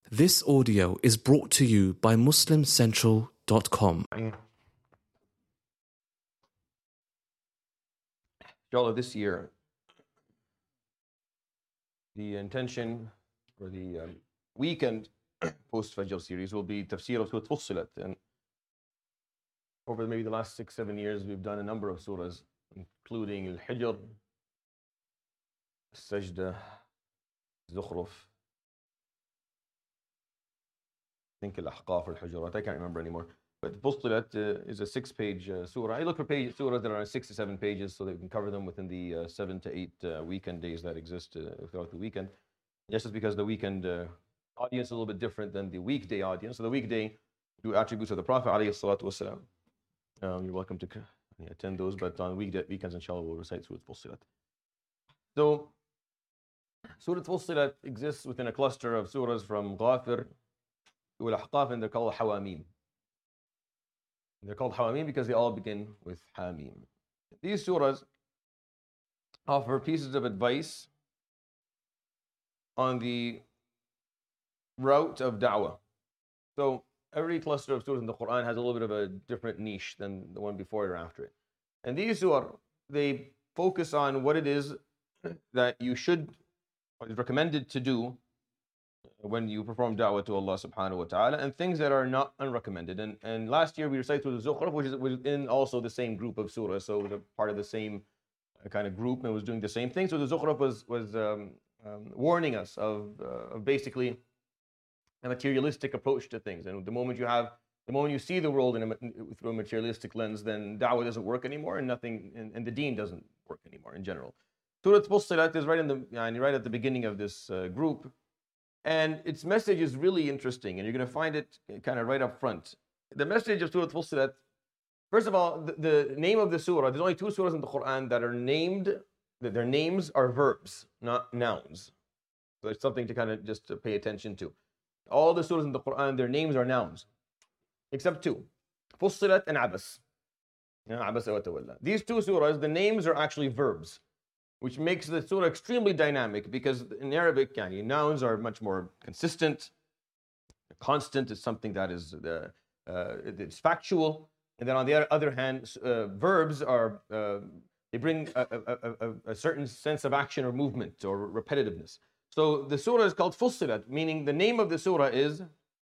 This audio is brought to you by MuslimCentral.com. Inshallah, this year, the intention for the weekend post-Fajr series will be Tafsir of Surah Fussilat. And over maybe the last 6-7 years, we've done a number of surahs, including Al-Hijr, Sajda, Zukhruf, I think Al-Ahqaf or Al-Hujurat, I can't remember anymore. But Fussilat is a 6-page surah. I look for surahs that are 6 to 7 pages so that we can cover them within the 7 to 8 weekend days that exist throughout the weekend. Just because the weekend audience is a little bit different than the weekday audience. So the weekday do attributes of the Prophet ﷺ. You're welcome to attend those, but on weekends, inshallah, we'll recite Surah Fussilat. So Surah Fussilat exists within a cluster of surahs from Ghafir to Al-Ahqaf, and they're called Hawamim. They're called Hawamim because they all begin with Hamim. These surahs offer pieces of advice on the route of da'wah. So every cluster of surahs in the Quran has a little bit of a different niche than the one before it or after it. And these surahs, they focus on what it is that you should, or is recommended to do when you perform da'wah to Allah subhanahu wa ta'ala, and things that are not unrecommended. And last year we recited Surah Zukhruf, which is within also the same group of surahs, so it was a part of the same kind of group and was doing the same thing. So the Zukhruf was warning us of basically a materialistic approach to things. And the moment you see the world through a materialistic lens, then da'wah doesn't work anymore, and and the deen doesn't work anymore in general. Surah Fussilat is right at the beginning of this group. And its message is really interesting, and you're going to find it kind of right up front. The message of Surah Fussilat, first of all, the name of the surah, there's only 2 surahs in the Quran that are named, that their names are verbs, not nouns. So it's something to kind of just to pay attention to. All the surahs in the Quran, their names are nouns, except 2, Fussilat and Abas. Abasa wa Tawalla. These 2 surahs, the names are actually verbs, which makes the surah extremely dynamic, because in Arabic, nouns are much more consistent. Constant is something that is it's factual. And then on the other hand, verbs are, they bring a certain sense of action or movement or repetitiveness. So the surah is called Fussilat, meaning the name of the surah is,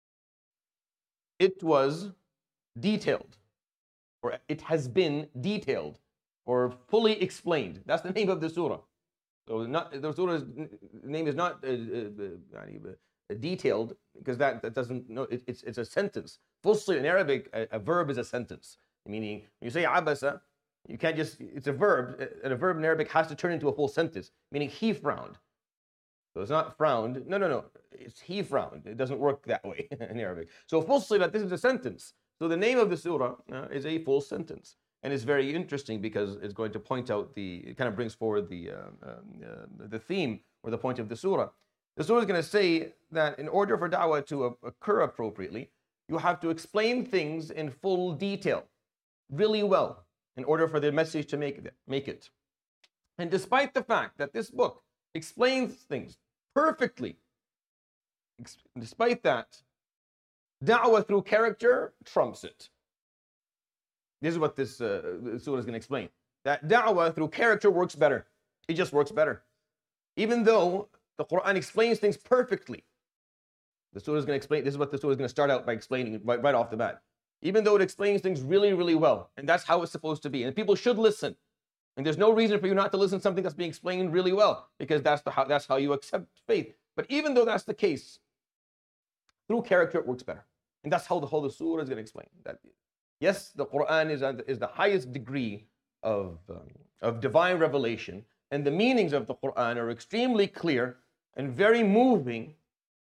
it was detailed, or it has been detailed, or fully explained. That's the name of the surah. So the surah's name is not detailed, because that doesn't, no, it's a sentence. Fussilat in Arabic, a verb is a sentence. Meaning, when you say abasa, you can't just, it's a verb, and a verb in Arabic has to turn into a full sentence, meaning he frowned. So it's not frowned, no, it's he frowned. It doesn't work that way in Arabic. So Fussilat, this is a sentence. So the name of the surah is a full sentence. And it's very interesting because it's going to point out it kind of brings forward the theme or the point of the surah. The surah is going to say that in order for da'wah to occur appropriately, you have to explain things in full detail, really well, in order for the message to make it. And despite the fact that this book explains things perfectly, despite that, da'wah through character trumps it. This is what this surah is going to explain. That da'wah through character works better. It just works better. Even though the Quran explains things perfectly. The surah is going to explain, this is what the surah is going to start out by explaining right off the bat. Even though it explains things really, really well. And that's how it's supposed to be. And people should listen. And there's no reason for you not to listen to something that's being explained really well, because that's how you accept faith. But even though that's the case, through character it works better. And that's how the whole surah is going to explain that. Yes, the Quran is the highest degree of divine revelation, and the meanings of the Quran are extremely clear and very moving.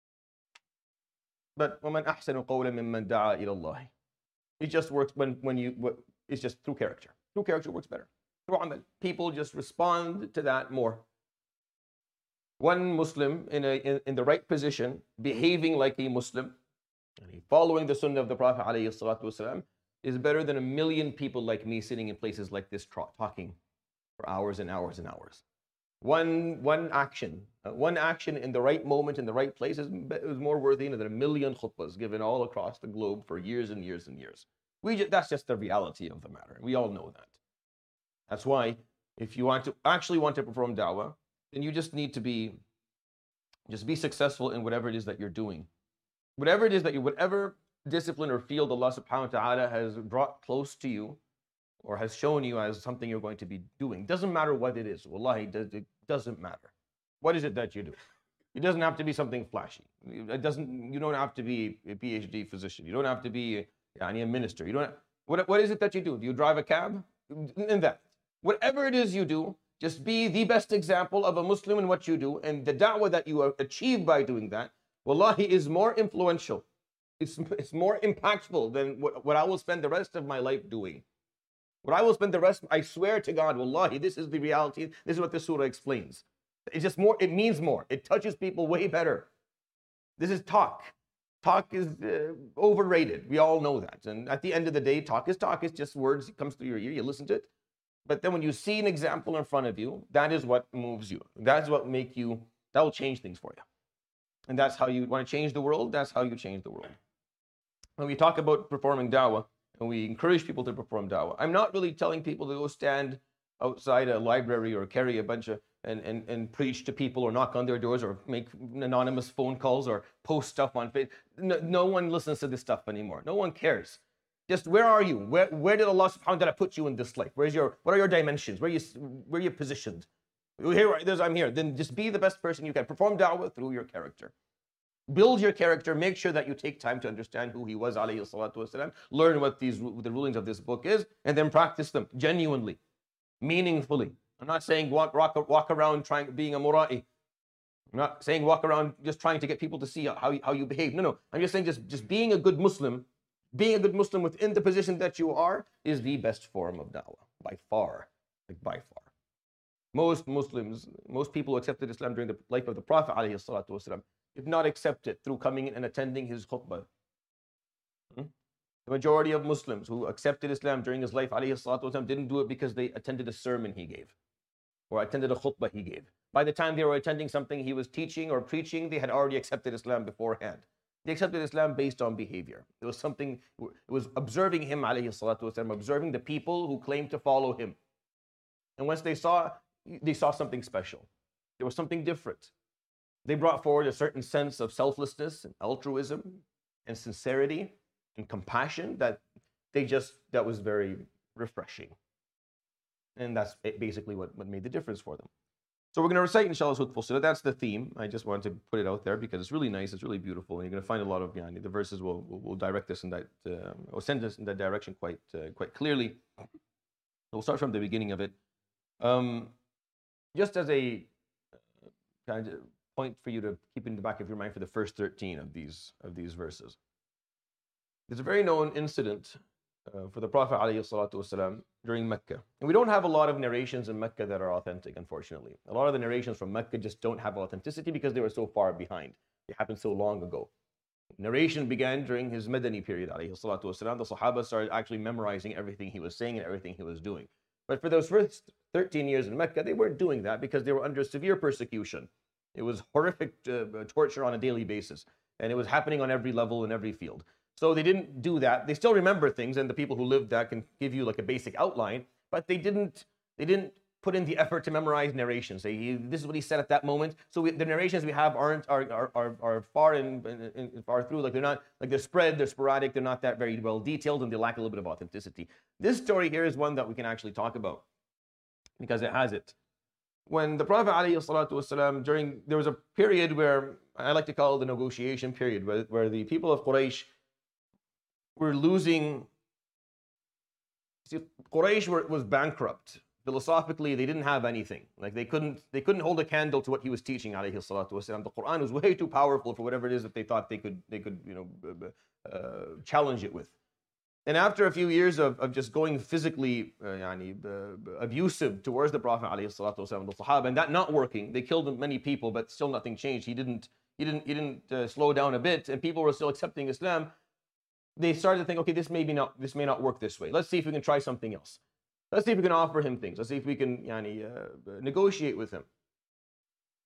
But وَمَنْ أَحْسَنُ قَوْلًا مِمَّنْ دَعَا إِلَى اللَّهِ. It just works it's just through character. Through character works better. People just respond to that more. One Muslim in the right position, behaving like a Muslim, and following the Sunnah of the Prophet ﷺ, is better than 1 million people like me sitting in places like this talking for hours and hours and hours. One action. One action in the right moment, in the right place is more worthy than a million khutbahs given all across the globe for years and years and years. That's just the reality of the matter. We all know that. That's why if you actually want to perform da'wah, then you just need to be successful in whatever it is that you're doing. Whatever it is that whatever discipline or field Allah subhanahu wa ta'ala has brought close to you or has shown you as something you're going to be doing. Doesn't matter what it is. Wallahi, it doesn't matter. What is it that you do? It doesn't have to be something flashy. You don't have to be a PhD physician. You don't have to be a minister. What is it that you do? Do you drive a cab? In that. Whatever it is you do, just be the best example of a Muslim in what you do, and the da'wah that you achieve by doing that, wallahi, is more influential. It's more impactful than what I will spend the rest of my life doing. What I will spend the rest, I swear to God, wallahi, this is the reality. This is what this surah explains. It's just more, it means more. It touches people way better. This is talk. Talk is overrated. We all know that. And at the end of the day, talk is talk. It's just words. It comes through your ear. You listen to it. But then when you see an example in front of you, that is what moves you. That's what that will change things for you. And that's how you want to change the world. That's how you change the world. When we talk about performing da'wah, and we encourage people to perform da'wah, I'm not really telling people to go stand outside a library or carry a bunch of and preach to people or knock on their doors or make anonymous phone calls or post stuff on Facebook. No one listens to this stuff anymore. No one cares. Just where are you? Where did Allah subhanahu wa ta'ala put you in this life? What are your dimensions? Where are you positioned? I'm here. Then just be the best person you can. Perform da'wah through your character. Build your character. Make sure that you take time to understand who he was, alayhi salatu wasalam. Learn what the rulings of this book is, and then practice them genuinely, meaningfully. I'm not saying walk around being a mura'i. I'm not saying walk around just trying to get people to see how you behave. No. I'm just saying just being a good Muslim. Being a good Muslim within the position that you are is the best form of da'wah, by far. By far. Most Muslims, most people who accepted Islam during the life of the Prophet ﷺ, did not accept it through coming in and attending his khutbah. The majority of Muslims who accepted Islam during his life ﷺ, didn't do it because they attended a sermon he gave or attended a khutbah he gave. By the time they were attending something he was teaching or preaching, they had already accepted Islam beforehand. They accepted Islam based on behavior. It was observing him, alayhi salatu wasalam, observing the people who claimed to follow him. And once they saw something special. There was something different. They brought forward a certain sense of selflessness and altruism and sincerity and compassion that was very refreshing. And that's basically what made the difference for them. So we're going to recite, inshallah, Surah Fussilat. That's the theme. I just wanted to put it out there because it's really nice, it's really beautiful, and you're going to find a lot of the verses will direct us in that, or send us in that direction quite clearly. We'll start from the beginning of it. Just as a kind of point for you to keep in the back of your mind for the first 13 of these verses. There's a very known incident for the Prophet ﷺ during Mecca. And we don't have a lot of narrations in Mecca that are authentic, unfortunately. A lot of the narrations from Mecca just don't have authenticity because they were so far behind. It happened so long ago. Narration began during his Madani period, ﷺ. The Sahaba started actually memorizing everything he was saying and everything he was doing. But for those first 13 years in Mecca, they weren't doing that because they were under severe persecution. It was horrific torture on a daily basis. And it was happening on every level in every field. So they didn't do that. They still remember things, and the people who lived that can give you like a basic outline, but they didn't put in the effort to memorize narrations. This is what he said at that moment. So the narrations we have are far through. Like they're spread, they're sporadic, they're not that very well detailed, and they lack a little bit of authenticity. This story here is one that we can actually talk about because it has it. When the Prophet ﷺ, there was a period where I like to call it the negotiation period, where the people of Quraysh were losing. See, Quraysh was bankrupt. Philosophically, they didn't have anything. Like they couldn't hold a candle to what he was teaching, alayhi salatu wasalam. The Quran was way too powerful for whatever it is that they thought they could challenge it with. And after a few years of just going physically abusive towards the Prophet alayhi salatu wasalam, the Sahaba, and that not working, they killed many people, but still nothing changed. He didn't slow down a bit, and people were still accepting Islam. They started to think, okay, this may not work this way. Let's see if we can try something else. Let's see if we can offer him things. Let's see if we can negotiate with him.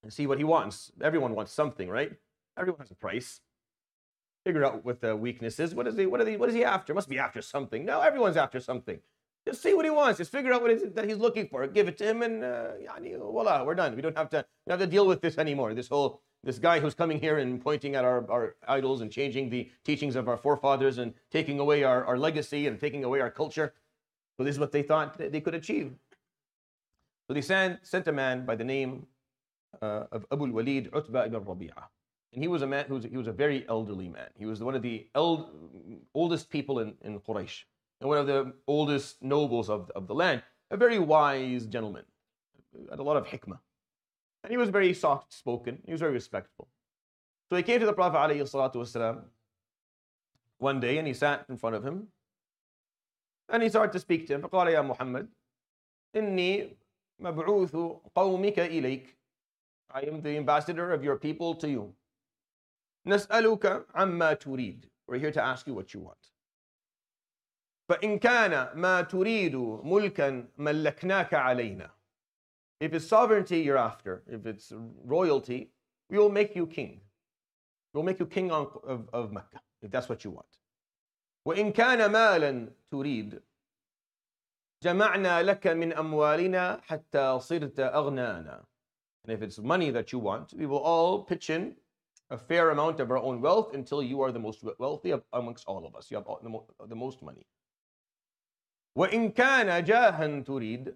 and see what he wants. Everyone wants something, right? Everyone has a price. Figure out what the weakness is. What is he after? Must be after something. No, everyone's after something. Just see what he wants. Just figure out what it is that he's looking for. Give it to him, and voila, we're done. We don't have to deal with this anymore. This guy who's coming here and pointing at our idols and changing the teachings of our forefathers and taking away our legacy and taking away our culture. So this is what they thought they could achieve. So they sent a man by the name of Abu al-Walid Utbah ibn Rabi'ah. And he was a man he was a very elderly man. He was one of the oldest people in Quraysh, and one of the oldest nobles of the land. A very wise gentleman, had a lot of hikmah. And he was very soft-spoken. He was very respectful. So he came to the Prophet ﷺ one day, and he sat in front of him. And he started to speak to him. فقال يا محمد إني مبعوث قومك إليك. I am the ambassador of your people to you. نسألك عما تريد. We're here to ask you what you want. فإن كان ما تريد ملكا ملكناك علينا. If it's sovereignty you're after, if it's royalty, we will make you king. We'll make you king of Mecca, if that's what you want. وإن كان مالا تريد جمعنا لك من أموالنا حتى صرت أغنانا. And if it's money that you want, we will all pitch in a fair amount of our own wealth until you are the most wealthy amongst all of us. You have the most money. وإن كان جاها تريد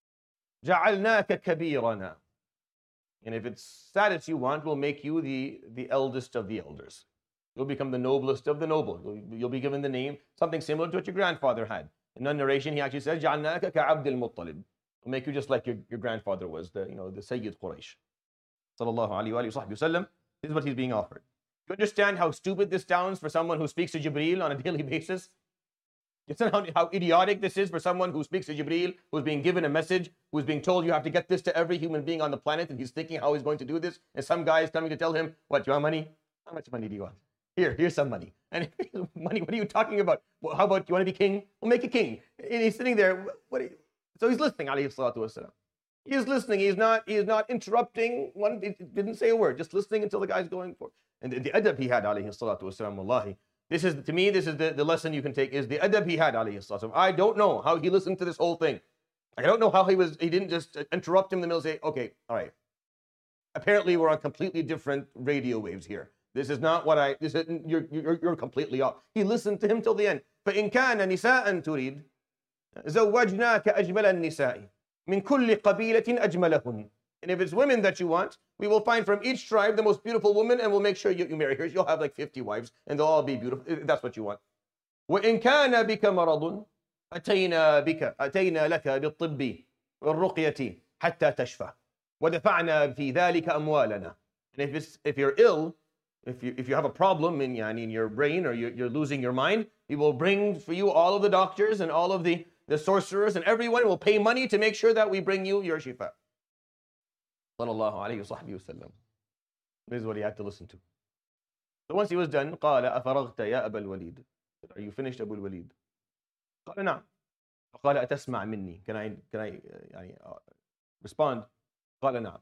جعلناك كبيرنا. And if it's status you want, we'll make you the eldest of the elders. You'll become the noblest of the noble. You'll be given the name, something similar to what your grandfather had. In the narration, he actually says, جعلناك كعبد المطلب. We'll make you just like your grandfather was, the Sayyid Quraysh. Sallallahu alayhi wa sallam. This is what he's being offered. You understand how stupid this sounds for someone who speaks to Jibreel on a daily basis? You understand how idiotic this is for someone who speaks to Jibreel, who's being given a message, who's being told you have to get this to every human being on the planet, and he's thinking how he's going to do this, and some guy is coming to tell him, what, you want money? How much money do you want? Here's some money. And money, what are you talking about? Well, how about, you want to be king? We'll make you king. And he's sitting there, so he's listening, alayhi salatu wasalam. He's listening, he is not interrupting, he didn't say a word, just listening until the guy's going for it. And the adab he had, alayhi salatu wasalam, wallahi, this is the lesson you can take, is the adab he had, alayhi salatu wasalam. I don't know how he listened to this whole thing. I don't know how he didn't just interrupt him in the middle and say, okay, all right. Apparently we're on completely different radio waves here. This is not what you're completely off. He listened to him till the end. فَإِنْ كَانَ نِسَاءً تُرِيد زَوَّجْنَاكَ أَجْمَلَ النِّسَاءِ مِنْ كُلِّ قَبِيلَةٍ أَجْمَلَهُنْ. And if it's women that you want, we will find from each tribe the most beautiful woman, and we'll make sure you marry her. You'll have like 50 wives, and they'll all be beautiful. That's what you want. وَإِنْ كَانَ بِكَ مَرَضٌ أَتَيْنَا لَكَ بِالطِّبِّ وَالرُّقْيَةِ حَتَّى تَشْفَى وَدَفَعْنَا فِي ذَلِكَ أَمْوَالَنَا. And if you're ill, if you have a problem in your brain, or you're losing your mind, we will bring for you all of the doctors and all of the sorcerers, and everyone will pay money to make sure that we bring you your shifa. Sallallahu alayhi wa sallam. This is what he had to listen to. So once he was done, قال أفرغت يا أبا الوليد. Are you finished, Abu al-Walid? قال نعم. قال أتسمع مني. Can I respond? قال نعم.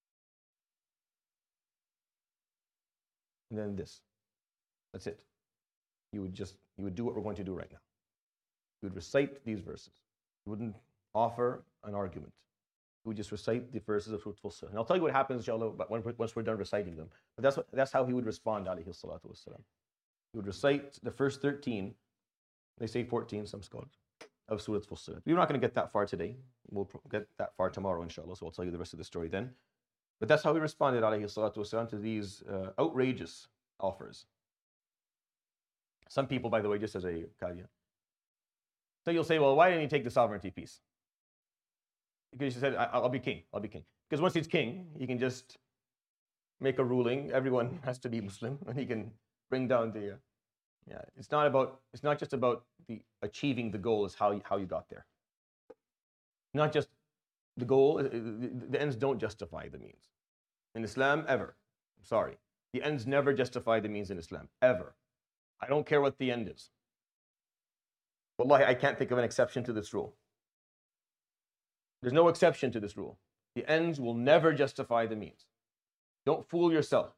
And then this. That's it. You would do what we're going to do right now. You would recite these verses. You wouldn't offer an argument. You would just recite the verses of Surah Fussilat. And I'll tell you what happens, inshallah, once we're done reciting them. But that's how he would respond, alayhi salatu wassalam. He would recite the first 13, they say 14, some scholars, of Surah Fussilat. We're not going to get that far today. We'll get that far tomorrow, inshallah, so I'll tell you the rest of the story then. But that's how he responded, alayhi salatu wasalam, to these outrageous offers. Some people, by the way, just as a caveat, so you'll say, well, why didn't he take the sovereignty piece? Because he said, I'll be king. Because once he's king, he can just make a ruling. Everyone has to be Muslim, and he can bring down the... It's not just about the achieving the goal, it's how you got there. Not just the goal, the ends don't justify the means. In Islam, ever. I'm sorry. The ends never justify the means in Islam, ever. I don't care what the end is. Wallahi, I can't think of an exception to this rule. There's no exception to this rule. The ends will never justify the means. Don't fool yourself.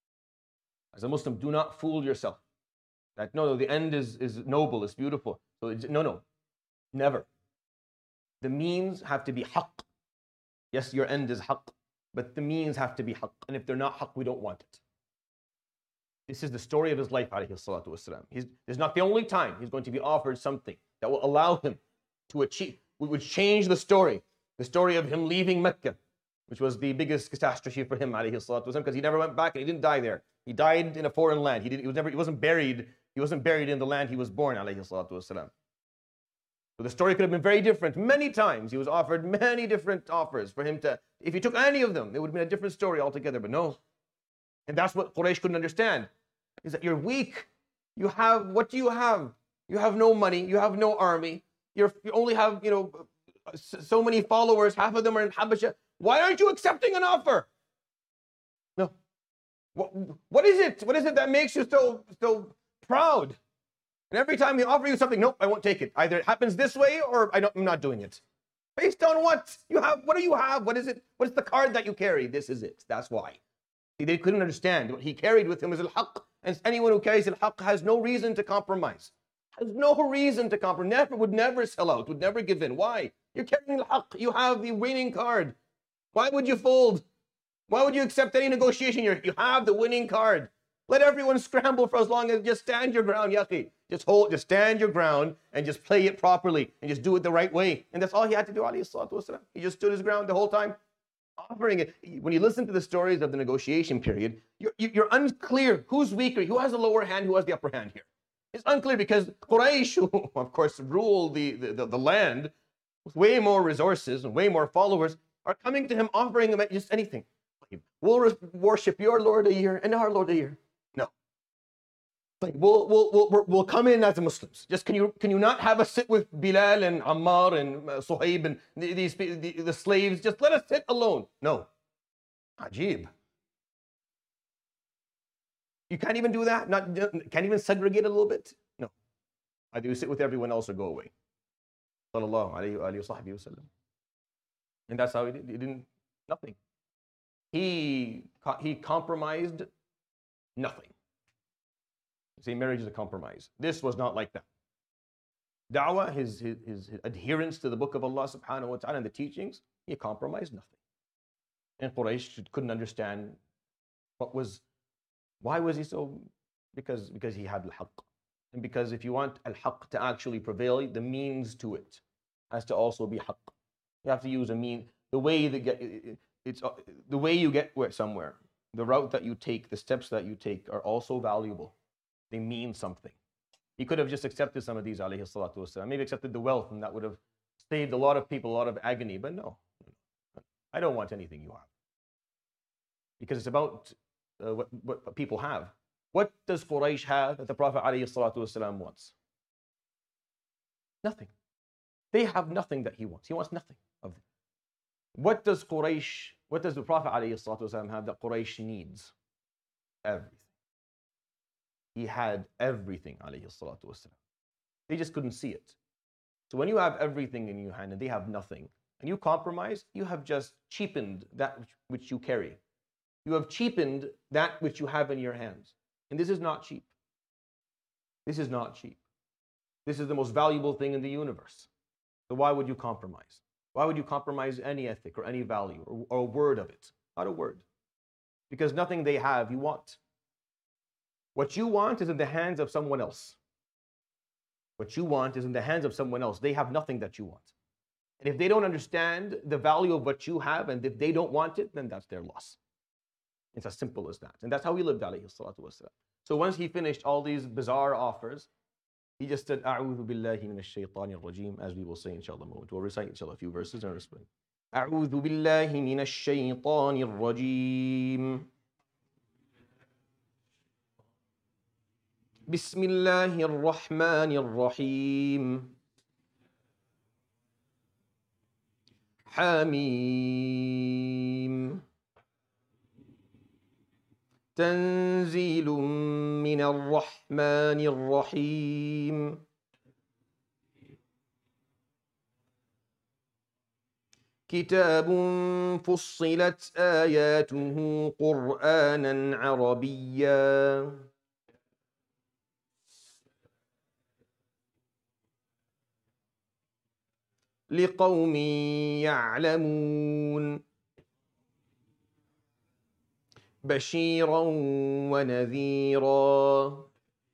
As a Muslim, do not fool yourself. That no, the end is noble, it's beautiful. So no, never. The means have to be haqq. Yes, your end is haqq, but the means have to be haqq. And if they're not haqq, we don't want it. This is the story of his life, alayhi salatu wasalam. This is not the only time he's going to be offered something that will allow him to achieve, would change the story of him leaving Mecca, which was the biggest catastrophe for him, alayhi salatu wasalam, because he never went back and he didn't die there. He died in a foreign land. He wasn't buried in the land he was born, alayhi salatu wasalam. So the story could have been very different. Many times he was offered many different offers for him to, if he took any of them, it would have been a different story altogether, but no. And that's what Quraysh couldn't understand, is that you're weak. What do you have? You have no money, you have no army, you only have, so many followers, half of them are in Habasha. Why aren't you accepting an offer? No. What is it? What is it that makes you so proud? And every time they offer you something, nope, I won't take it. Either it happens this way or I'm not doing it. Based on what? What do you have? What is it? What is the card that you carry? This is it. That's why. See, they couldn't understand. What he carried with him was al-haqq. And anyone who carries al-haqq has no reason to compromise. Has no reason to compromise. Would never sell out. Would never give in. Why? You're carrying al-haqq. You have the winning card. Why would you fold? Why would you accept any negotiation? You have the winning card. Let everyone scramble for as long as just stand your ground, yaqi. Just stand your ground and just play it properly and just do it the right way. And that's all he had to do, alayhi salatu wasalam. He just stood his ground the whole time, offering it. When you listen to the stories of the negotiation period, you're unclear who's weaker, who has the lower hand, who has the upper hand here. It's unclear because Quraysh, who of course rule the land with way more resources and way more followers, are coming to him offering him just anything. We'll worship your Lord a year and our Lord a year. No. Like we'll come in as Muslims. Just can you not have a sit with Bilal and Ammar and Suhaib and the slaves? Just let us sit alone. No. Ajib. You can't even do that? Can't even segregate a little bit? No. Either you sit with everyone else or go away. Sallallahu alayhi wa sallam. And that's how he didn't, nothing. He compromised nothing. See, marriage is a compromise. This was not like that. Da'wah, his adherence to the book of Allah subhanahu wa ta'ala and the teachings, he compromised nothing. And Quraysh couldn't understand why was he so, because he had al-haqq. And because if you want al-haqq to actually prevail, the means to it has to also be haqq. You have to use a mean, the way you get somewhere, the route that you take, the steps that you take are also valuable. They mean something. He could have just accepted some of these, alayhi salatu wasalam. Maybe accepted the wealth, and that would have saved a lot of people a lot of agony. But no, I don't want anything you have. Because it's about what people have. What does Quraysh have that the Prophet alayhi salatu wasalam wants? Nothing. They have nothing that he wants. He wants nothing of them. What does the Prophet alayhi salatu wasalam have that Quraysh needs? Everything. He had everything, alayhi salatu wasalam. They just couldn't see it. So when you have everything in your hand and they have nothing, and you compromise, you have just cheapened that which you carry. You have cheapened that which you have in your hands. And this is not cheap. This is not cheap. This is the most valuable thing in the universe. So why would you compromise? Why would you compromise any ethic or any value or a word of it? Not a word. Because nothing they have you want. What you want is in the hands of someone else. What you want is in the hands of someone else. They have nothing that you want. And if they don't understand the value of what you have, and if they don't want it, then that's their loss. It's as simple as that. And that's how he lived, alayhi salatu wasalam. So once he finished all these bizarre offers, he just said, A'udhu billahi minash shaytanir rajim, as we will say inshallah in a moment. We'll recite inshallah a few verses and explain. A'udhu billahi minash shaytanir rajim. Bismillahir rahmanir rahim. Hamim. تنزيل من الرحمن الرحيم كتاب فصلت آياته قرآنا عربيا لقوم يعلمون بشيرا ونذيرا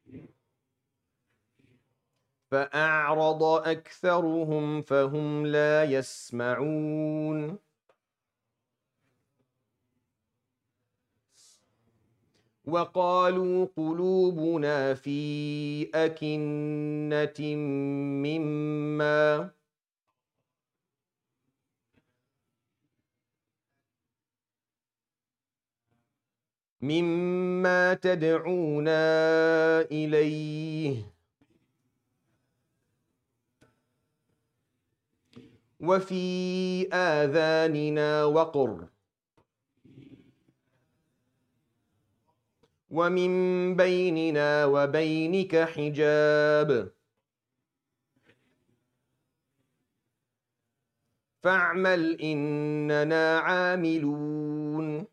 فأعرض أكثرهم فهم لا يسمعون وقالوا قلوبنا في أكنة مما تدعونا إليه وفي آذاننا وقر ومن بيننا وبينك حجاب فاعمل إننا عاملون.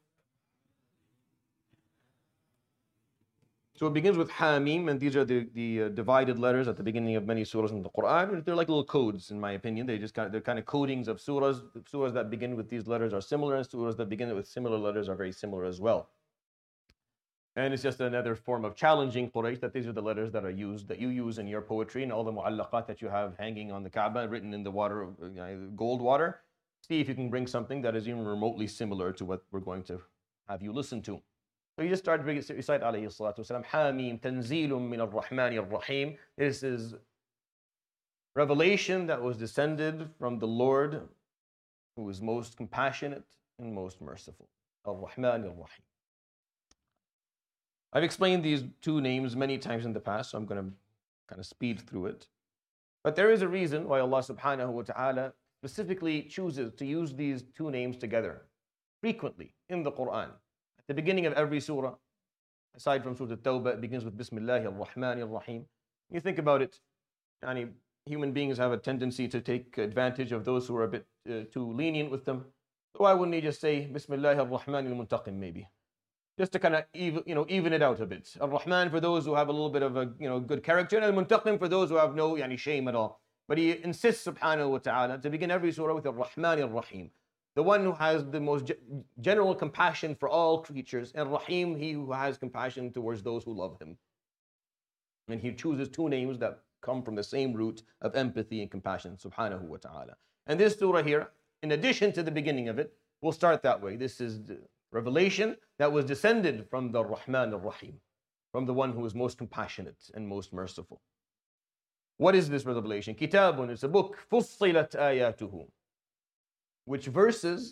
So it begins with Hamim, and these are the divided letters at the beginning of many surahs in the Quran. They're like little codes, in my opinion. They're kind of codings of surahs. The surahs that begin with these letters are similar, and surahs that begin with similar letters are very similar as well. And it's just another form of challenging Quraysh that these are the letters that you use in your poetry and all the mu'allaqat that you have hanging on the Kaaba, written in the water, gold water. See if you can bring something that is even remotely similar to what we're going to have you listen to. So you just start to recite alayhi salatu wasalam, Hamim, Tanzilum min ar-Rahmani ar-Rahim. This is revelation that was descended from the Lord who is most compassionate and most merciful. Ar-Rahman ar-Rahim. I've explained these two names many times in the past, so I'm going to kind of speed through it. But there is a reason why Allah subhanahu wa ta'ala specifically chooses to use these two names together frequently in the Quran. The beginning of every surah, aside from Surah At-Tawbah, it begins with Bismillah ar-Rahman ar-Rahim. You think about it, human beings have a tendency to take advantage of those who are a bit too lenient with them. So why wouldn't he just say Bismillah ar-Rahman al-Muntaqim maybe? Just to kind of even it out a bit. Ar-Rahman for those who have a little bit of a good character, and al-Muntaqim for those who have no shame at all. But he insists subhanahu wa ta'ala to begin every surah with ar-Rahman ar-Rahim. The one who has the most general compassion for all creatures, and Rahim, he who has compassion towards those who love him. And he chooses two names that come from the same root of empathy and compassion, subhanahu wa ta'ala. And this surah here, in addition to the beginning of it, will start that way. This is the revelation that was descended from the Rahman ar-Rahim, from the one who is most compassionate and most merciful. What is this revelation? Kitabun, it's a book, fussilat ayatuhu, which verses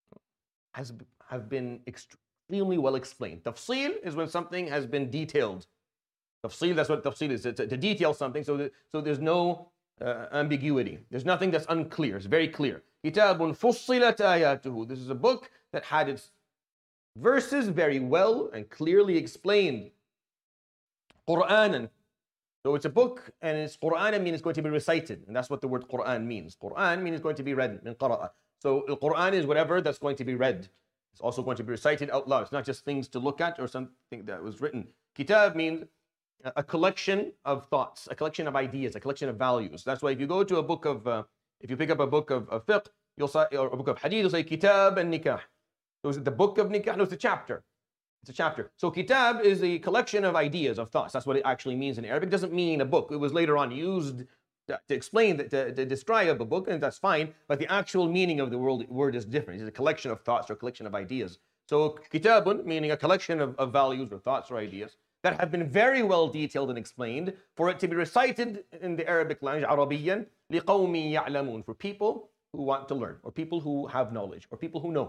have been extremely well explained. Tafsil is when something has been detailed. Tafsil, that's what tafsil is, to detail something so there's no ambiguity. There's nothing that's unclear. It's very clear. Kitabun fussilat ayatuhu. This is a book that had its verses very well and clearly explained. Qur'anan. So it's a book, and it's Qur'an means it's going to be recited, and that's what the word Qur'an means. Qur'an means it's going to be read, min qara'a. So the Quran is whatever that's going to be read. It's also going to be recited out loud. It's not just things to look at or something that was written. Kitab means a collection of thoughts, a collection of ideas, a collection of values. That's why if you go to a book of, if you pick up a book of fiqh, you'll say, or a book of hadith, you'll say Kitab and Nikah. So is it the book of Nikah? No, it's a chapter. It's a chapter. So Kitab is a collection of ideas, of thoughts. That's what it actually means in Arabic. It doesn't mean a book. It was later on used to explain, to describe a book, and that's fine, but the actual meaning of the word is different. It's a collection of thoughts or a collection of ideas. So kitabun, meaning a collection of values or thoughts or ideas that have been very well detailed and explained for it to be recited in the Arabic language, Arabiyan, liqawmi ya'lamun, for people who want to learn, or people who have knowledge, or people who know,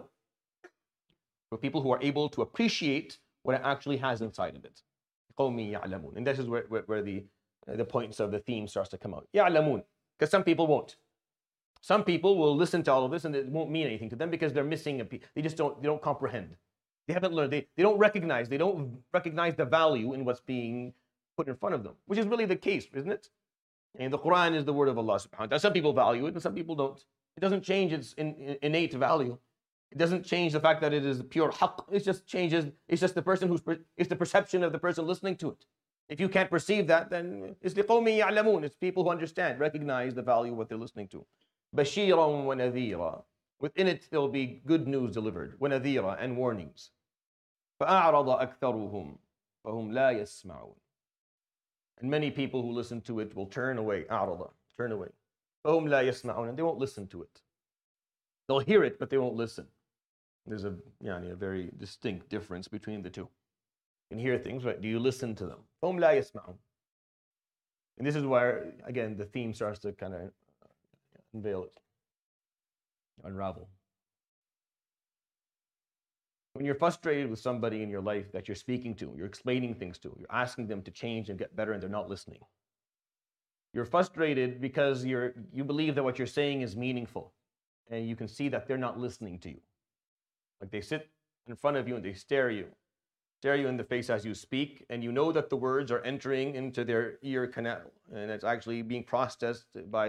for people who are able to appreciate what it actually has inside of it. Liqawmi ya'lamun. And this is where the points of the theme starts to come out. Ya'lamun. Because some people won't. Some people will listen to all of this and it won't mean anything to them because they're missing they don't comprehend. They haven't learned. They don't recognize the value in what's being put in front of them, which is really the case, isn't it? And the Quran is the word of Allah subhanahu wa ta'ala. Some people value it and some people don't. It doesn't change its innate value. It doesn't change the fact that it is pure haqq. It just changes, it's just the person it's the perception of the person listening to it. If you can't perceive that, then it's لِقَوْمٍ يَعْلَمُونَ. It's people who understand, recognize the value of what they're listening to. بَشِيرًا وَنَذِيرًا. Within it, there will be good news delivered. وَنَذِيرًا, and warnings. فَأَعْرَضَ أَكْثَرُهُمْ فَهُمْ لَا يَسْمَعُونَ. And many people who listen to it will turn away. أَعْرَضَ, turn away. فَهُمْ لَا يَسْمَعُونَ, and they won't listen to it. They'll hear it, but they won't listen. There's a very distinct difference between the two. You can hear things, right? Do you listen to them? فَهُمْ لَا يَسْمَعُونَ. And this is where, again, the theme starts to kind of unveil it, unravel. When you're frustrated with somebody in your life that you're speaking to, you're explaining things to, you're asking them to change and get better, and they're not listening. You're frustrated because you believe that what you're saying is meaningful, and you can see that they're not listening to you. Like they sit in front of you and they stare you in the face as you speak, and you know that the words are entering into their ear canal, and it's actually being processed by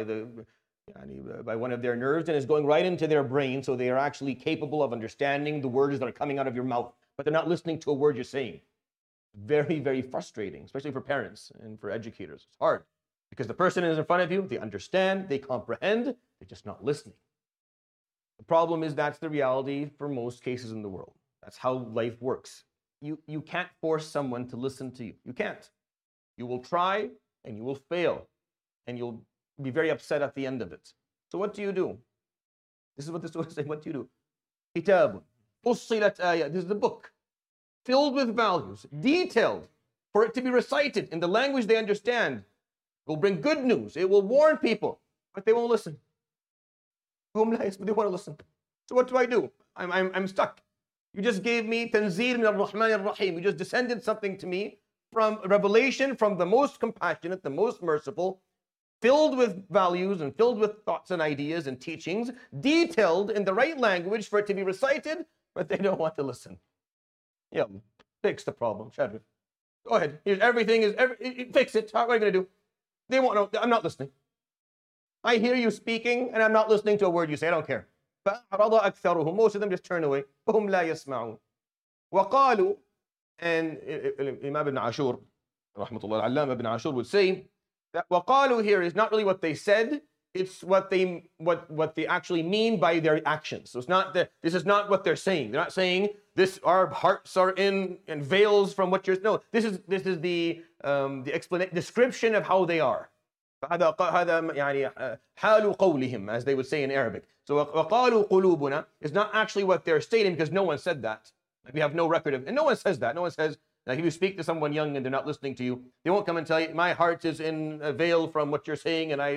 one of their nerves, and is going right into their brain, so they are actually capable of understanding the words that are coming out of your mouth, but they're not listening to a word you're saying. Very, very frustrating, especially for parents and for educators. It's hard, because the person is in front of you, they understand, they comprehend, they're just not listening. The problem is that's the reality for most cases in the world. That's how life works. You can't force someone to listen to you. You can't. You will try and you will fail, and you'll be very upset at the end of it. So what do you do? This is what the surah is saying. What do you do? Kitabun fussilat ayat. This is the book filled with values, detailed, for it to be recited in the language they understand. It will bring good news. It will warn people, but they won't listen. But they want to listen. So what do? I'm stuck. You just gave me tanzeel min ar-Rahman ar-Rahim. You just descended something to me from revelation from the most compassionate, the most merciful, filled with values and filled with thoughts and ideas and teachings, detailed in the right language for it to be recited, but they don't want to listen. Yeah, fix the problem, Shadrif. Go ahead. Here's fix it. What are you going to do? They won't know. I'm not listening. I hear you speaking, and I'm not listening to a word you say. I don't care. فَأَعْرَضَ أَكْثَرُهُمْ. Most of them just turn away. فَهُمْ لَا يَسْمَعُونَ. وَقَالُوا, and Imam ibn Ashur, rahmatullah al-Allama ibn Ashur would say that وَقَالُوا here is not really what they said, it's what they actually mean by their actions. So this is not what they're saying. They're not saying our hearts are in and veils from what you're. No, this is the description of how they are. هذا يعني حال قولهم, as they would say in Arabic. So وقالوا قلوبنا is not actually what they're stating, because no one said that. Like we have no record of, and no one says that. No one says, like if you speak to someone young and they're not listening to you, they won't come and tell you, my heart is in a veil from what you're saying, and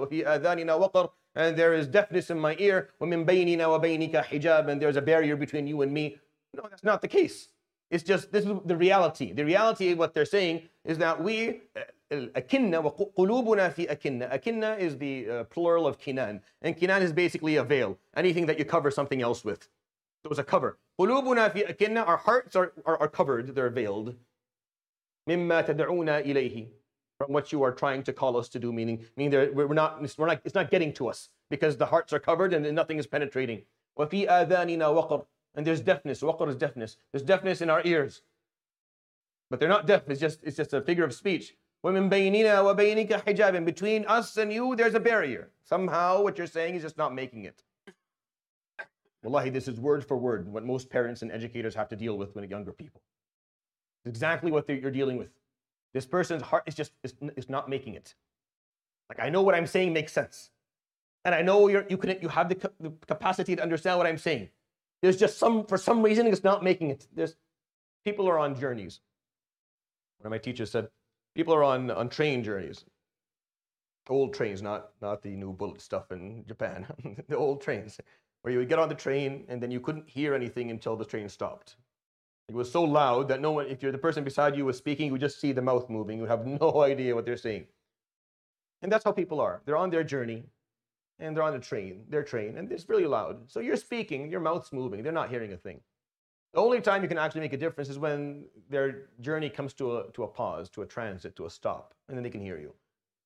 and there is deafness in my ear, وَمِن بَيْنِنَا وَبَيْنِكَ حِجَابًا, and there's a barrier between you and me. No, that's not the case. It's just, this is the reality. The reality of what they're saying is that we, akinna wa qulubuna fi akinna. Akinna is the plural of kinan, and kinan is basically a veil, anything that you cover something else with. So it's a cover. Qulubuna fi akinna, our hearts are covered, they're veiled. Mimma tad'una ilayhi, from what you are trying to call us to do, meaning it's not getting to us, because the hearts are covered and nothing is penetrating. Wa fi adhanina waqr, and there's deafness. Waqr is deafness. There's deafness in our ears, but they're not deaf. It's just a figure of speech. وَمِن بَيْنِنَا وَبَيْنِكَ حِجَابٍ, and between us and you, there's a barrier. Somehow what you're saying is just not making it. Wallahi, this is word for word what most parents and educators have to deal with when younger people. It's exactly what you're dealing with. This person's heart is not making it. Like, I know what I'm saying makes sense, and I know you have the capacity to understand what I'm saying. There's just for some reason it's not making it. People are on journeys. One of my teachers said, people are on train journeys. Old trains, not the new bullet stuff in Japan. The old trains, where you would get on the train and then you couldn't hear anything until the train stopped. It was so loud that no one, if the person beside you was speaking, you would just see the mouth moving. You would have no idea what they're saying. And that's how people are. They're on their journey, and they're on their train, and it's really loud. So you're speaking, your mouth's moving, they're not hearing a thing. The only time you can actually make a difference is when their journey comes to a pause, to a transit, to a stop, and then they can hear you.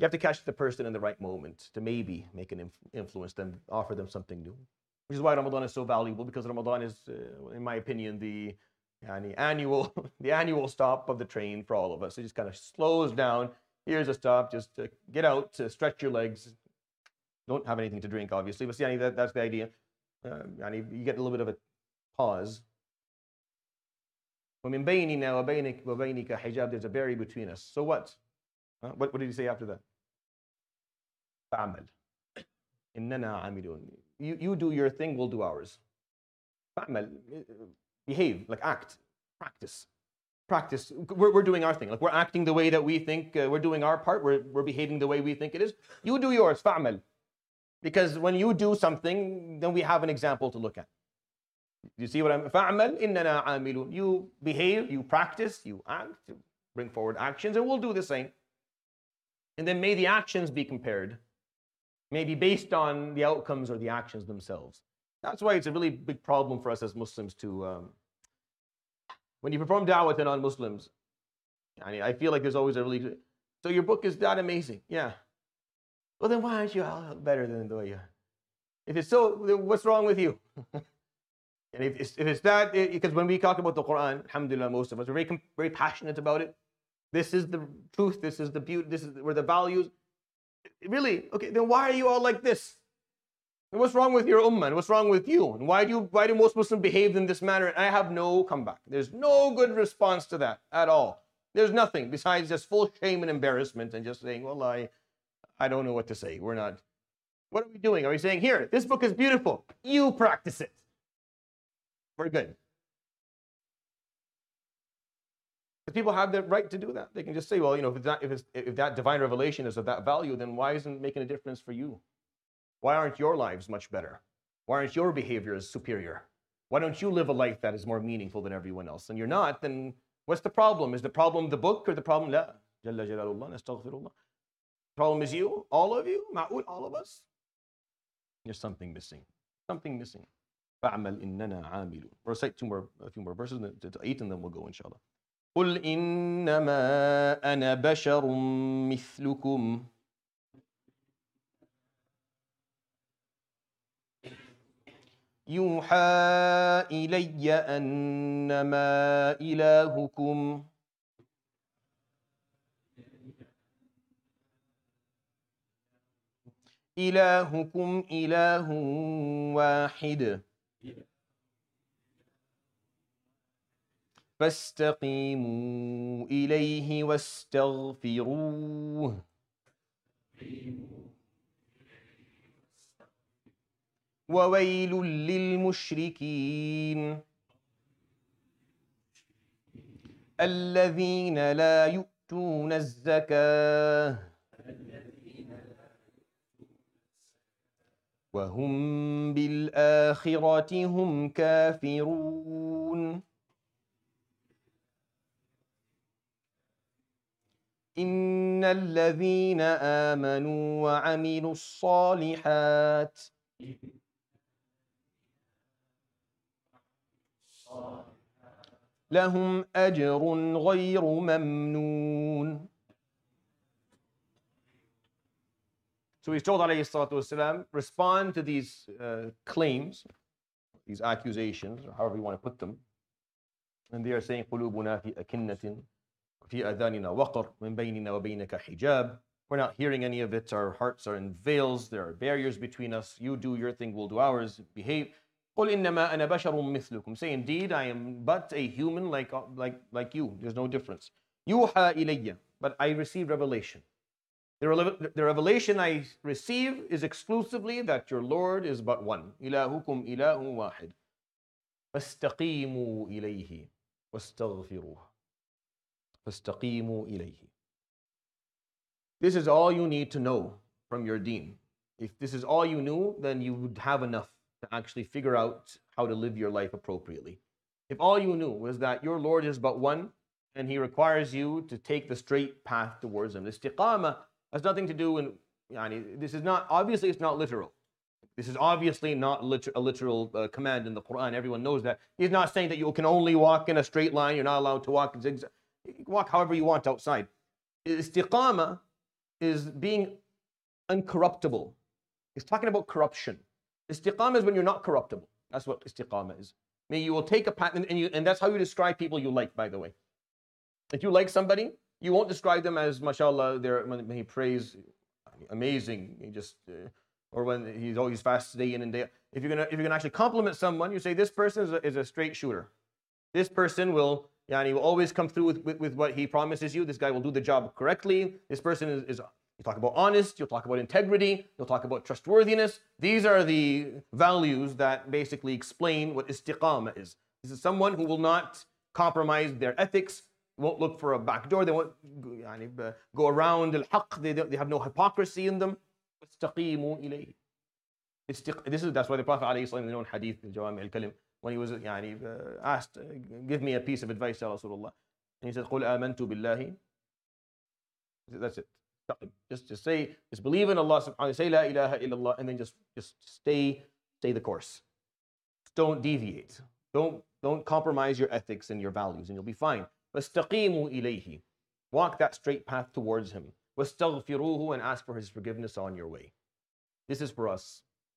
You have to catch the person in the right moment to maybe make an influence them, offer them something new. Which is why Ramadan is so valuable, because Ramadan is, in my opinion, the annual stop of the train for all of us. It just kind of slows down. Here's a stop. Just get out, stretch your legs. Don't have anything to drink, obviously, but see, that's the idea. You get a little bit of a pause. وَمِن بَيْنِنَا وَبَيْنِكَ حِجَابٌ. There's a barrier between us. So what? What did he say after that? فَعْمَلْ إِنَّنَا عَامِلُونَ. You do your thing, we'll do ours. فَعْمَلْ. Behave, like act, practice. We're doing our thing. Like we're acting the way that we think, we're doing our part, we're behaving the way we think it is. You do yours, فَعْمَلْ. Because when you do something, then we have an example to look at. You see what I'm... فَعْمَلْ إِنَّنَا عَامِلُونَ. You behave, you practice, you act, you bring forward actions, and we'll do the same. And then may the actions be compared, maybe based on the outcomes or the actions themselves. That's why it's a really big problem for us as Muslims to... when you perform da'wah to non-Muslims, I feel like there's always a really... So your book is that amazing. Yeah. Well, then why aren't you all better than the way you are? If it's so, then what's wrong with you? And if it's that, because when we talk about the Quran, alhamdulillah, most of us are very passionate about it. This is the truth, this is the beauty, this is where the values. Really, okay, then why are you all like this? And what's wrong with your ummah? And what's wrong with you? And why do most Muslims behave in this manner? And I have no comeback. There's no good response to that at all. There's nothing besides just full shame and embarrassment and just saying, well, I don't know what to say. We're not. What are we doing? Are we saying, here, this book is beautiful. You practice it. We're good. Because people have the right to do that. They can just say, well, if that divine revelation is of that value, then why isn't it making a difference for you? Why aren't your lives much better? Why aren't your behaviors superior? Why don't you live a life that is more meaningful than everyone else? And you're not, then what's the problem? Is the problem the book or the problem? La. Jalla Jalalullah, nastaghfirullah. The problem is you, all of you, ma'ud, all of us. There's something missing. Something missing. فَعْمَلْ إِنَّنَا عَامِلُونَ. Recite a few more verses, to 8, and then we'll go, inshallah. قُلْ إِنَّمَا أَنَا بَشَرٌ مِثْلُكُمْ يُوحَى إِلَيَّ أَنَّمَا إِلَهُكُمْ إِلَهُ واحد فاستقيموا إليه واستغفروه وويل للمشركين الذين لا يؤتون الزكاة وهم بالآخرة هم كافرون إن الذين آمنوا وعملوا الصالحات لهم أجر غير ممنون. So he's told, alayhi salatu wasalam, respond to these claims, these accusations, or however you want to put them. And they are saying, قُلُوبُنَا فِي أَكِنَّةٍ فِي أَذَانِنَا وَقْرٌ مِنْ بَيْنِنَا وَبَيْنَكَ حِجَابٌ. We're not hearing any of it. Our hearts are in veils. There are barriers between us. You do your thing, we'll do ours. Behave. قُلْ إِنَّمَا أَنَا بَشَرٌ مِثْلُكُمْ. Say, indeed, I am but a human like you. There's no difference. يُوحَى إِلَيَّ. But I receive revelation. The revelation I receive is exclusively that your Lord is but one. إِلَهُكُمْ إِلَهٌ وَاحِدٌ فَاسْتَقِيمُوا إِلَيْهِ وَاسْتَغْفِرُوهُ فَاسْتَقِيمُوا إِلَيْهِ. This is all you need to know from your deen. If this is all you knew, then you would have enough to actually figure out how to live your life appropriately. If all you knew was that your Lord is but one, and He requires you to take the straight path towards Him. Istiqamah has nothing to do with, this is not, obviously it's not literal. This is obviously not a literal command in the Quran. Everyone knows that. He's not saying that you can only walk in a straight line. You're not allowed to walk zigzag. You can walk however you want outside. Istiqamah is being uncorruptible. He's talking about corruption. Istiqamah is when you're not corruptible. That's what istiqamah is. I mean, you will take a path, and that's how you describe people you like, by the way. If you like somebody, you won't describe them as, mashallah, when he prays, amazing. He just, or when he's always fast day in and day out. If you're gonna actually compliment someone, you say this person is a straight shooter. This person will always come through with what he promises you. This guy will do the job correctly. This person is you talk about honest, you'll talk about integrity, you'll talk about trustworthiness. These are the values that basically explain what istiqamah is. This is someone who will not compromise their ethics, won't look for a back door, they won't go around al-haq, they have no hypocrisy in them. Istaqimu ilayhi. That's why the Prophet ﷺ in his own hadith, Jawami al-Kalim, when he was asked, give me a piece of advice, Ya Rasulullah. And he said, قُلْ آمَنْتُ بِاللَّهِ. That's it. Just believe in Allah subhanahu wa ta'ala, say La ilaha illallah, and then just stay the course. Don't deviate. Don't compromise your ethics and your values, and you'll be fine. وَاسْتَقِيمُوا إِلَيْهِ. Walk that straight path towards Him. وَاسْتَغْفِرُوهُ, and ask for His forgiveness on your way. This is for us.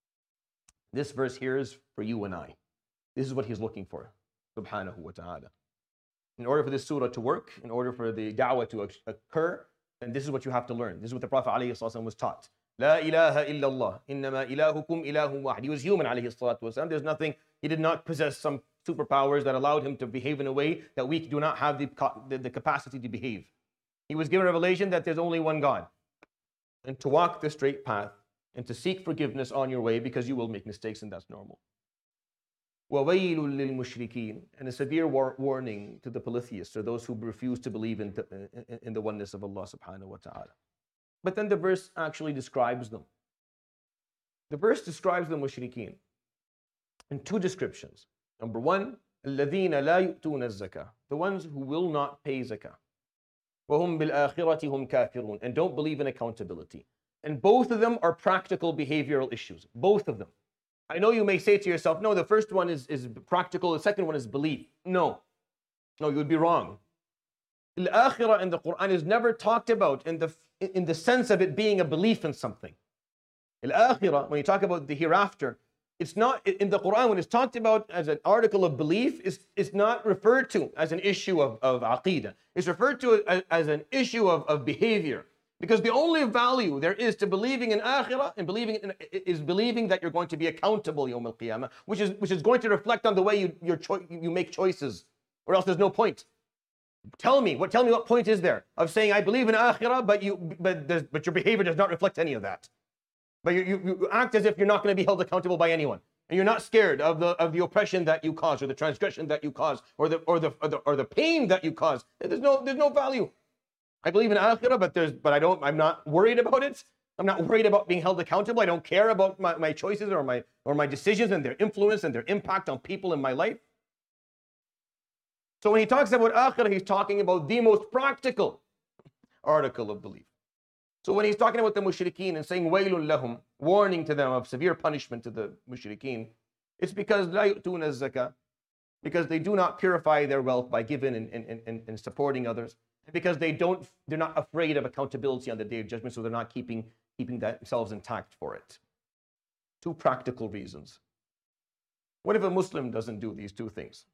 This verse here is for you and I. This is what He's looking for, subhanahu wa ta'ala. In order for this surah to work, in order for the da'wah to occur, and this is what you have to learn. This is what the Prophet ﷺ was taught. La ilaha illallah. Innama ilahukum ilahum wahid. He was human, alayhi salatu wasalam. There's nothing, he did not possess some superpowers that allowed him to behave in a way that we do not have the capacity to behave. He was given revelation that there's only one God. And to walk the straight path and to seek forgiveness on your way, because you will make mistakes, and that's normal. وَوَيْلٌ لِلْمُشْرِكِينَ, and a severe warning to the polytheists, or those who refuse to believe in the oneness of Allah subhanahu wa ta'ala. But then the verse actually describes them. The verse describes the mushrikeen in two descriptions. Number one, الَّذِينَ لَا يُؤْتُونَ الزَّكَاةَ, the ones who will not pay zakah. وَهُمْ بِالْآخِرَةِ هُمْ كَافِرُونَ, and don't believe in accountability. And both of them are practical behavioral issues. Both of them. I know you may say to yourself, no, the first one is practical, the second one is belief. No, you would be wrong. Al-akhirah in the Quran is never talked about in the sense of it being a belief in something. Al-akhirah, when you talk about the hereafter, it's not, in the Quran, when it's talked about as an article of belief, it's not referred to as an issue of aqeedah. It's referred to as an issue of behavior. Because the only value there is to believing in akhirah and believing that you're going to be accountable yawm al-qiyamah, which is going to reflect on the way you make choices, or else there's no point. Tell me what point is there of saying I believe in akhirah, but your behavior does not reflect any of that. But you act as if you're not going to be held accountable by anyone, and you're not scared of the oppression that you cause, or the transgression that you cause, or the pain that you cause. There's no value. I believe in akhirah, I'm not worried about it. I'm not worried about being held accountable. I don't care about my choices or my decisions and their influence and their impact on people in my life. So when he talks about akhirah, he's talking about the most practical article of belief. So when he's talking about the mushrikeen and saying waylun lahum, warning to them of severe punishment to the mushrikeen, it's because la yu'tuna zakah, because they do not purify their wealth by giving and supporting others. Because they're not afraid of accountability on the Day of Judgment, so they're not keeping themselves intact for it. Two practical reasons. What if a Muslim doesn't do these two things?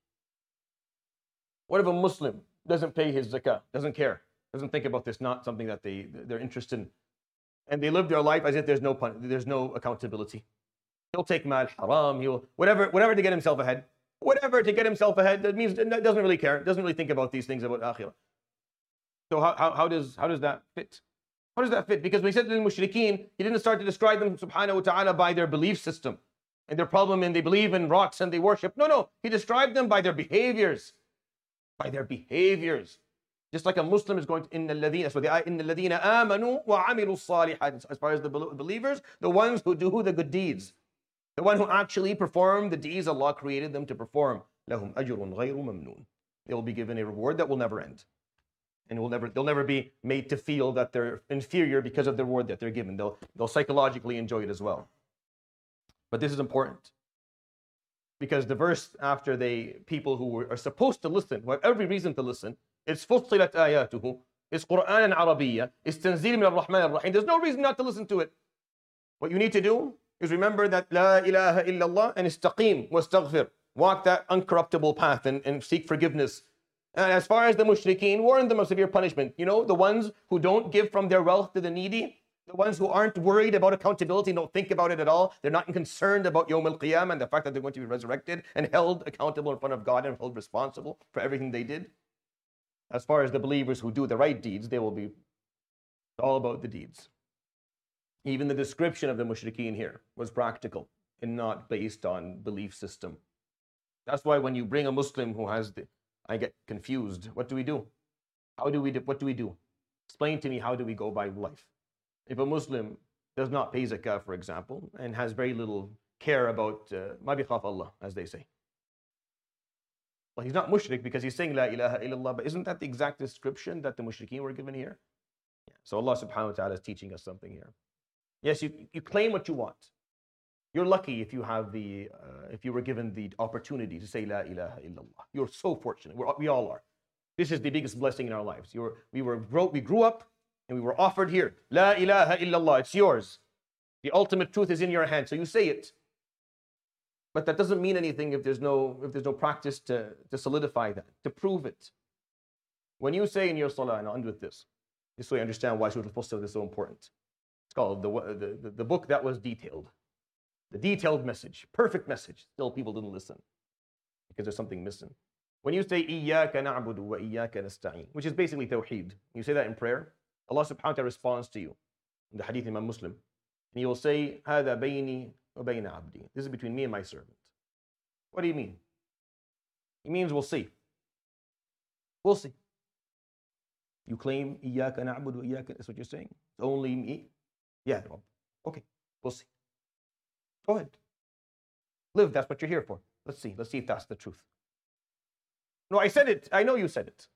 What if a Muslim doesn't pay his zakah, doesn't care, doesn't think about this, not something that they're interested in, and they live their life as if there's no accountability? He'll take mal haram, he'll whatever to get himself ahead. Whatever to get himself ahead, that means doesn't really care, doesn't really think about these things about akhirah. So how does that fit? How does that fit? Because when he said to the mushrikeen, he didn't start to describe them subhanahu wa ta'ala by their belief system and their problem, and they believe in rocks and they worship. No. He described them by their behaviors. By their behaviors. Just like a Muslim is going to, إِنَّ الَّذِينَ آمَنُوا وَعَمِلُوا الصَّالِحَاتِ. As far as the believers, the ones who do the good deeds. The one who actually perform the deeds Allah created them to perform. لَهُمْ أَجْرٌ غَيْرُ مَمْنُونَ. They will be given a reward that will never end. And they'll never be made to feel that they're inferior because of the reward that they're given. They'll psychologically enjoy it as well. But this is important, because the verse after people who are supposed to listen, who have every reason to listen, it's فُصِّلَتْ آيَاتُهُ It's Quran and Arabiya. It's Tanzeel min ar-Rahman ar-Rahim. There's no reason not to listen to it. What you need to do is remember that La ilaha illallah and istaqim wastaghfir. Walk that uncorruptible path and seek forgiveness. And as far as the mushrikeen, warn them of severe punishment. You know, the ones who don't give from their wealth to the needy, the ones who aren't worried about accountability, don't think about it at all. They're not concerned about Yawm al-Qiyamah and the fact that they're going to be resurrected and held accountable in front of God and held responsible for everything they did. As far as the believers who do the right deeds, they will be all about the deeds. Even the description of the mushrikeen here was practical and not based on belief system. That's why when you bring a Muslim who has I get confused. What do we do? What do we do? Explain to me, how do we go by life? If a Muslim does not pay zakah, for example, and has very little care about ma bikhaf Allah, as they say. Well, he's not mushrik because he's saying La ilaha illallah, but isn't that the exact description that the mushrikeen were given here? Yeah. So Allah subhanahu wa ta'ala is teaching us something here. Yes, you claim what you want. You're lucky if you have if you were given the opportunity to say La ilaha illallah. You're so fortunate. We all are. This is the biggest blessing in our lives. We grew up and we were offered here. La ilaha illallah. It's yours. The ultimate truth is in your hand. So you say it. But that doesn't mean anything if there's no practice to solidify that, to prove it. When you say in your salah, and I'll end with this so you understand why Surah Al-Fussilat is so important. It's called the book that was detailed. The detailed message, perfect message. Still people didn't listen because there's something missing. When you say Iyyaka na'budu wa iyyaka nasta'in, which is basically tawheed, you say that in prayer, Allah subhanahu wa ta'ala responds to you. In the hadith Imam Muslim, and he will say, Hada bayni wa bayna abdi. This is between me and my servant. What do you mean? He means we'll see. We'll see. You claim Iyyaka na'budu wa iyyaka, that's what you're saying. It's only me. Yeah, okay, we'll see. Go ahead. Live, that's what you're here for. Let's see if that's the truth. No, I said it. I know you said it.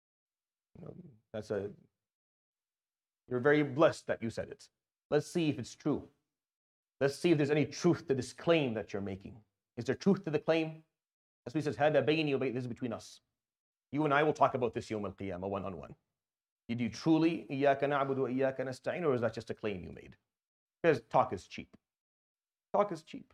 You're very blessed that you said it. Let's see if it's true. Let's see if there's any truth to this claim that you're making. Is there truth to the claim? That's what he says, Hada bayni wa bayni. This is between us. You and I will talk about this Yawm al-Qiyamah one-on-one. Did you truly Iyyaka na'budu wa iyyaka nasta'in, or is that just a claim you made? Because talk is cheap. Talk is cheap.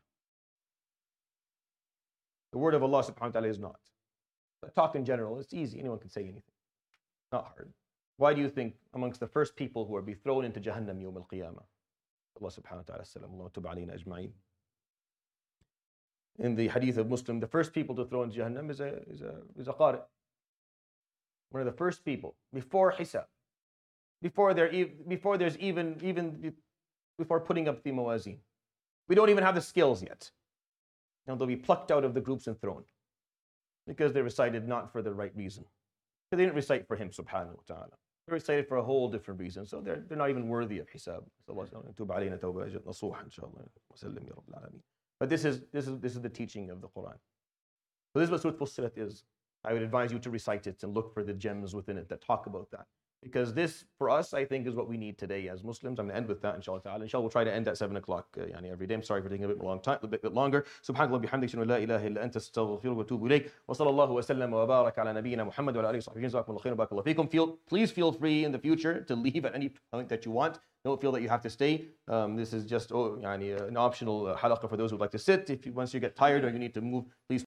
The word of Allah subhanahu wa ta'ala is not. But talk in general, it's easy. Anyone can say anything. Not hard. Why do you think amongst the first people who will be thrown into Jahannam Yawm al-Qiyamah? Allah subhanahu wa ta'ala salam, Allah tub alayna ajma'in. In the hadith of Muslim, the first people to throw into Jahannam is a qari. One of the first people, before hisab, before putting up the mawazin. We don't even have the skills yet. And they'll be plucked out of the groups and thrown. Because they recited not for the right reason. Because they didn't recite for him, subhanahu wa ta'ala. They recited for a whole different reason. So they're not even worthy of hisab. But this is the teaching of the Quran. So this is what Surah Fussilat is. I would advise you to recite it and look for the gems within it that talk about that. Because this, for us, I think, is what we need today as Muslims. I'm going to end with that, inshallah ta'ala. Inshallah, we'll try to end at 7 o'clock every day. I'm sorry for taking a bit longer. Subhanallah bihamdik, shanu la ilaha illa anta astaghfiruka wa atubu ilayk. Wa sallallahu wa sallam wa barak ala nabiyyina Muhammad wa ala alihi wa sahbihi. Jazakumullahu khairan, barakallahu feekum. Please feel free in the future to leave at any point that you want. Don't feel that you have to stay. This is just an optional halaqah for those who would like to sit. Once you get tired or you need to move, please